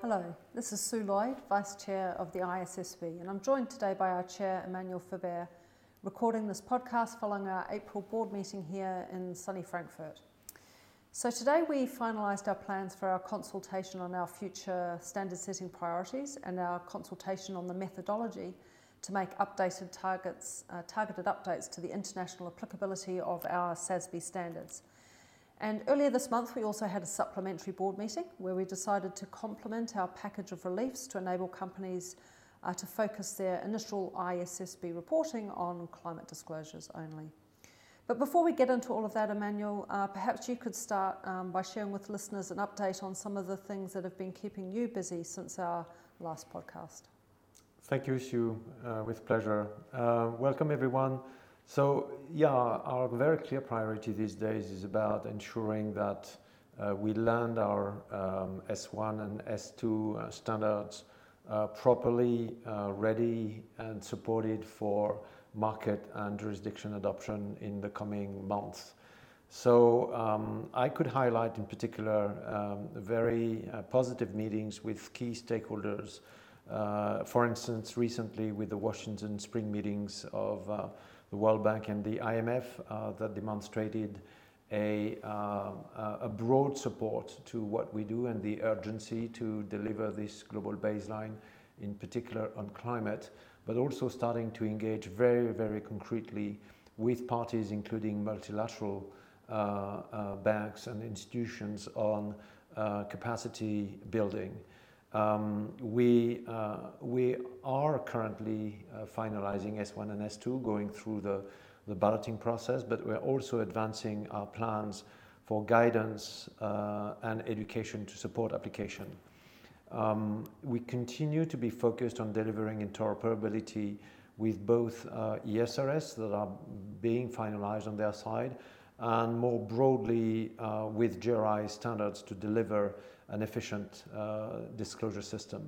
Hello, this is Sue Lloyd, Vice Chair of the ISSB, and I'm joined today by our Chair, Emmanuel Faber, recording this podcast following our April board meeting here in sunny Frankfurt. So today we finalised our plans for our consultation on our future standard setting priorities and our consultation on the methodology to make targeted updates to the international applicability of our SASB standards. And earlier this month, we also had a supplementary board meeting where we decided to complement our package of reliefs to enable companies to focus their initial ISSB reporting on climate disclosures only. But before we get into all of that, Emmanuel, perhaps you could start by sharing with listeners an update on some of the things that have been keeping you busy since our last podcast. Thank you, Sue. With pleasure. Welcome, everyone. So, our very clear priority these days is about ensuring that we land our S1 and S2 standards properly ready and supported for market and jurisdiction adoption in the coming months. So I could highlight in particular very positive meetings with key stakeholders. For instance, recently with the Washington Spring meetings of the World Bank and the IMF that demonstrated a broad support to what we do and the urgency to deliver this global baseline, in particular on climate, but also starting to engage very, very concretely with parties, including multilateral banks and institutions on capacity building. We are currently finalizing S1 and S2, going through the balloting process, but we're also advancing our plans for guidance and education to support application. We continue to be focused on delivering interoperability with both ESRS that are being finalized on their side, and more broadly with GRI standards to deliver an efficient disclosure system.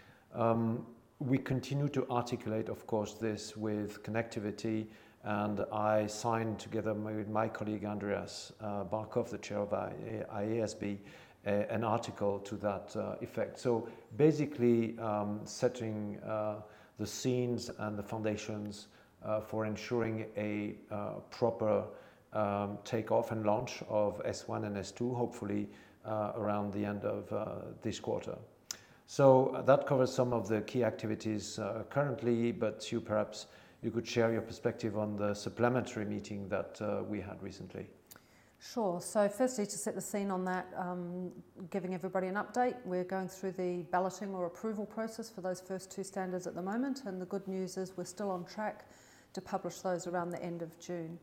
We continue to articulate, of course, this with connectivity, and I signed together with my colleague Andreas Barkov, the chair of IASB, an article to that effect. So basically setting the scenes and the foundations for ensuring a proper takeoff and launch of S1 and S2, hopefully around the end of this quarter. So that covers some of the key activities currently, but Sue, perhaps you could share your perspective on the supplementary meeting that we had recently. Sure. So firstly, to set the scene on that, giving everybody an update, we're going through the balloting or approval process for those first two standards at the moment, and the good news is we're still on track to publish those around the end of June.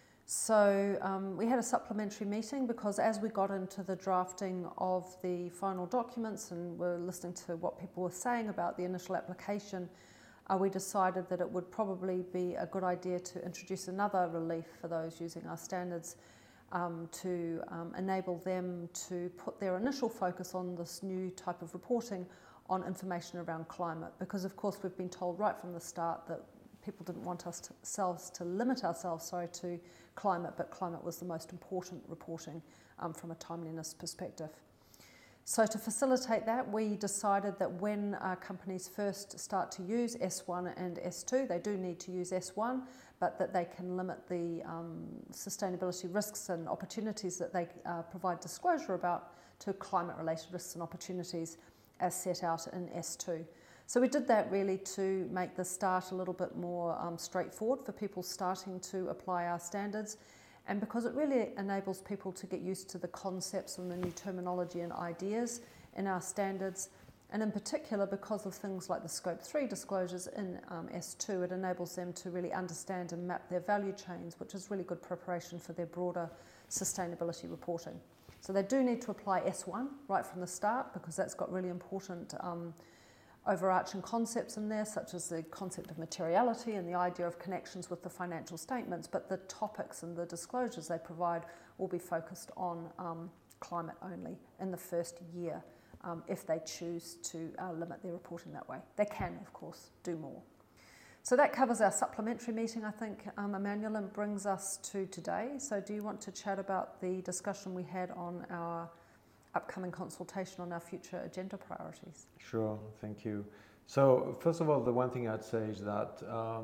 So we had a supplementary meeting because as we got into the drafting of the final documents and were listening to what people were saying about the initial application, we decided that it would probably be a good idea to introduce another relief for those using our standards to enable them to put their initial focus on this new type of reporting on information around climate, because of course we've been told right from the start that people didn't want us to limit ourselves to climate, but climate was the most important reporting from a timeliness perspective. So to facilitate that, we decided that when companies first start to use S1 and S2, they do need to use S1, but that they can limit the sustainability risks and opportunities that they provide disclosure about to climate-related risks and opportunities as set out in S2. So we did that really to make the start a little bit more straightforward for people starting to apply our standards, and because it really enables people to get used to the concepts and the new terminology and ideas in our standards, and in particular because of things like the Scope 3 disclosures in S2, it enables them to really understand and map their value chains, which is really good preparation for their broader sustainability reporting. So they do need to apply S1 right from the start because that's got really important overarching concepts in there, such as the concept of materiality and the idea of connections with the financial statements, but the topics and the disclosures they provide will be focused on climate only in the first year if they choose to limit their reporting that way. They can, of course, do more. So that covers our supplementary meeting, I think, Emmanuel, and brings us to today. So do you want to chat about the discussion we had on our upcoming consultation on our future agenda priorities. Sure, thank you. So first of all, the one thing I'd say is that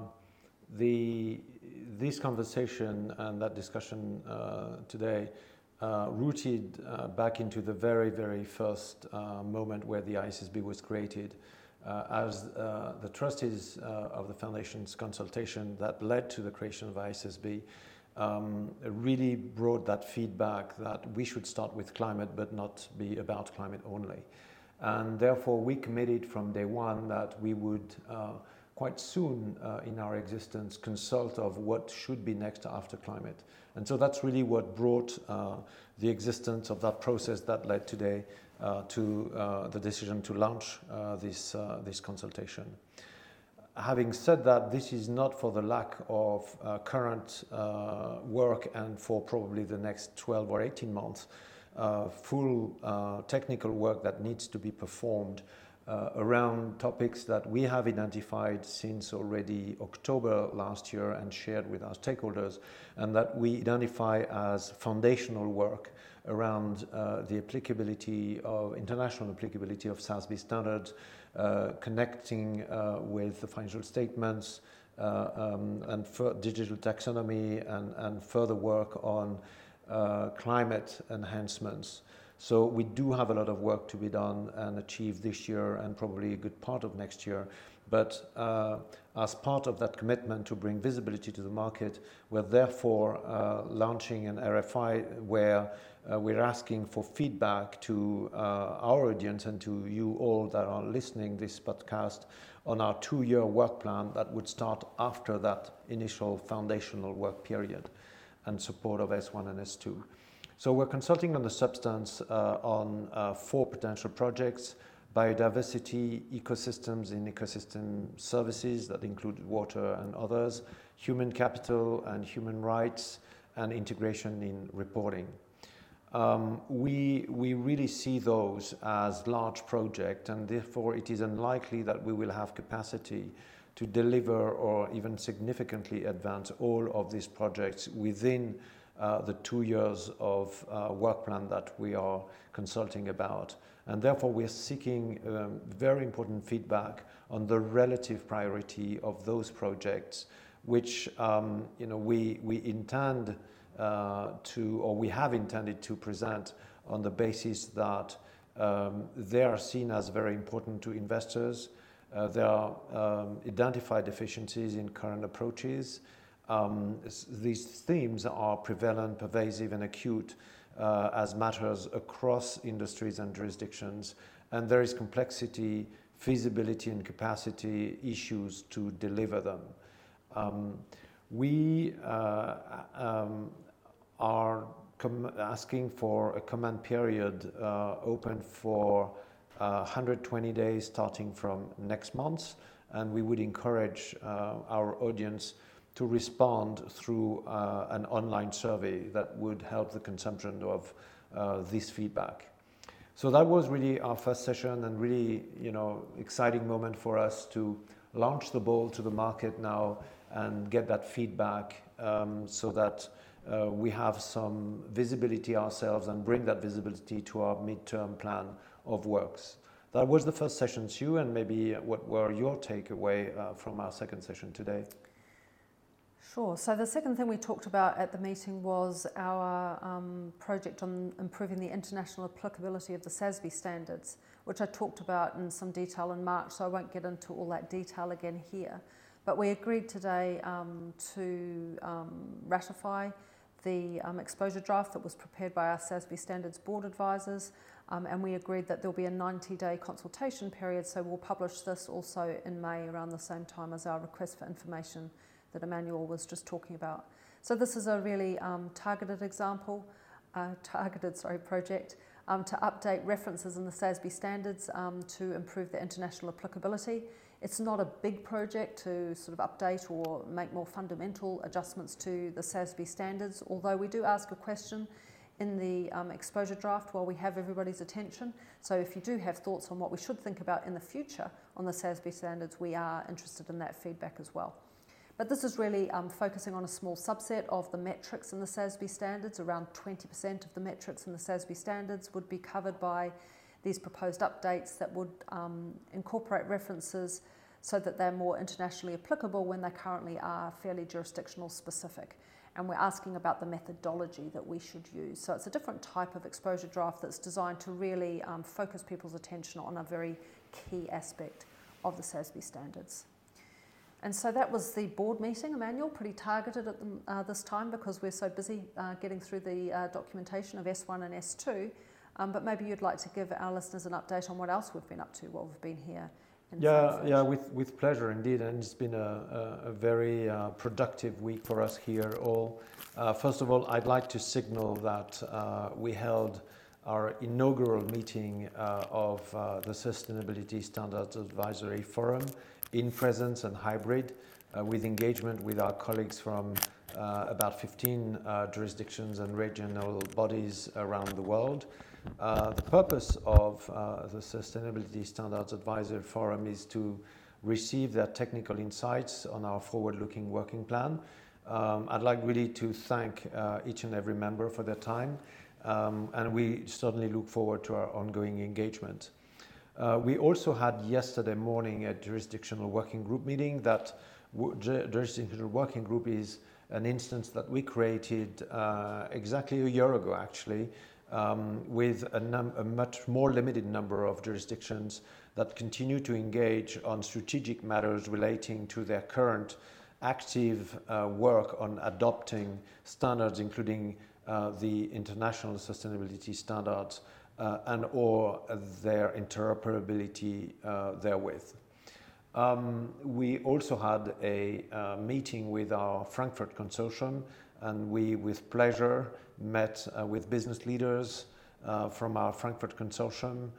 this conversation and that discussion today rooted back into the very, very first moment where the ISSB was created. As the trustees of the Foundation's consultation that led to the creation of ISSB really brought that feedback that we should start with climate but not be about climate only. And therefore we committed from day one that we would quite soon in our existence consult of what should be next after climate. And so that's really what brought the existence of that process that led today to the decision to launch this consultation. Having said that, this is not for the lack of current work and for probably the next 12 or 18 months, full technical work that needs to be performed around topics that we have identified since already October last year and shared with our stakeholders, and that we identify as foundational work around the applicability of international applicability of SASB standards, connecting with the financial statements and digital taxonomy and further work on climate enhancements. So we do have a lot of work to be done and achieved this year and probably a good part of next year. But as part of that commitment to bring visibility to the market, we're therefore launching an RFI where we're asking for feedback to our audience and to you all that are listening this podcast on our 2-year work plan that would start after that initial foundational work period and support of S1 and S2. So we're consulting on the substance on 4 potential projects: biodiversity, ecosystems in ecosystem services that include water and others, human capital and human rights, and integration in reporting. We really see those as large projects, and therefore it is unlikely that we will have capacity to deliver or even significantly advance all of these projects within the 2 years of work plan that we are consulting about. And therefore we're seeking very important feedback on the relative priority of those projects, which we intend we have intended to present on the basis that they are seen as very important to investors. There are identified deficiencies in current approaches. These themes are prevalent, pervasive, and acute as matters across industries and jurisdictions, and there is complexity, feasibility, and capacity issues to deliver them. We are asking for a comment period open for 120 days starting from next month, and we would encourage our audience to respond through an online survey that would help the consumption of this feedback. So that was really our first session, and really, exciting moment for us to launch the ball to the market now and get that feedback so that we have some visibility ourselves and bring that visibility to our midterm plan of works. That was the first session, Sue, and maybe what were your takeaway from our second session today? Sure. So the second thing we talked about at the meeting was our project on improving the international applicability of the SASB standards, which I talked about in some detail in March, so I won't get into all that detail again here. But we agreed today to ratify the exposure draft that was prepared by our SASB Standards Board advisors, and we agreed that there'll be a 90-day consultation period, so we'll publish this also in May around the same time as our request for information that Emmanuel was just talking about. So this is a really targeted project to update references in the SASB standards to improve the international applicability. It's not a big project to sort of update or make more fundamental adjustments to the SASB standards, although we do ask a question in the exposure draft while we have everybody's attention. So if you do have thoughts on what we should think about in the future on the SASB standards, we are interested in that feedback as well. But this is really focusing on a small subset of the metrics in the SASB standards. Around 20% of the metrics in the SASB standards would be covered by these proposed updates that would incorporate references so that they're more internationally applicable when they currently are fairly jurisdictional specific. And we're asking about the methodology that we should use. So it's a different type of exposure draft that's designed to really focus people's attention on a very key aspect of the SASB standards. And so that was the board meeting, Emmanuel, pretty targeted at this time because we're so busy getting through the documentation of S1 and S2. But maybe you'd like to give our listeners an update on what else we've been up to while we've been here in Frankfurt. Yeah, with pleasure indeed. And it's been a very productive week for us here all. First of all, I'd like to signal that we held our inaugural meeting of the Sustainability Standards Advisory Forum in presence and hybrid with engagement with our colleagues from about 15 jurisdictions and regional bodies around the world. The purpose of the Sustainability Standards Advisory Forum is to receive their technical insights on our forward-looking working plan. I'd like really to thank each and every member for their time, and we certainly look forward to our ongoing engagement. We also had yesterday morning a jurisdictional working group meeting. That jurisdictional working group is an instance that we created exactly a year ago, actually, with a much more limited number of jurisdictions that continue to engage on strategic matters relating to their current active work on adopting standards, including the international sustainability standards and or their interoperability therewith. We also had a meeting with our Frankfurt consortium, and we with pleasure met with business leaders from our Frankfurt consortium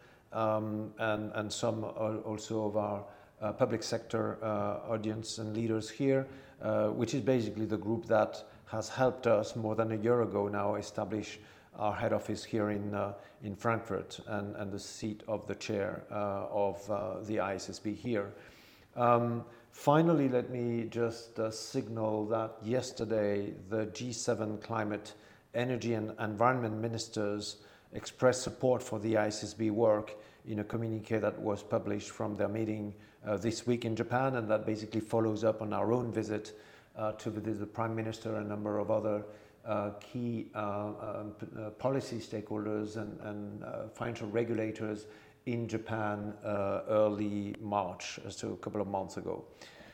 and some also of our public sector audience and leaders here, which is basically the group that has helped us more than a year ago now establish our head office here in Frankfurt and the seat of the chair of the ISSB here. Finally, let me just signal that yesterday the G7 climate, energy and environment ministers expressed support for the ISSB work in a communique that was published from their meeting this week in Japan, and that basically follows up on our own visit to the Prime Minister and a number of other key policy stakeholders and financial regulators in Japan early March, so a couple of months ago.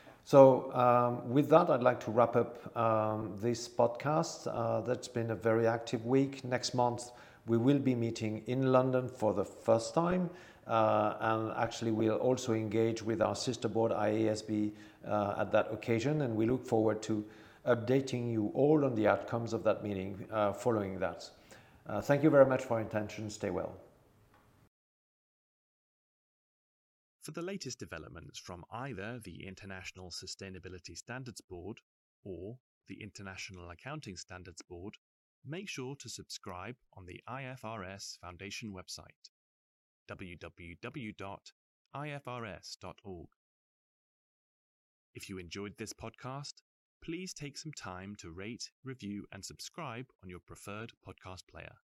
So with that, I'd like to wrap up this podcast. That's been a very active week. Next month, we will be meeting in London for the first time. And actually, we'll also engage with our sister board, IASB, at that occasion. And we look forward to updating you all on the outcomes of that meeting following that. Thank you very much for your attention. Stay well. For the latest developments from either the International Sustainability Standards Board or the International Accounting Standards Board, make sure to subscribe on the IFRS Foundation website, www.ifrs.org. If you enjoyed this podcast, please take some time to rate, review, and subscribe on your preferred podcast player.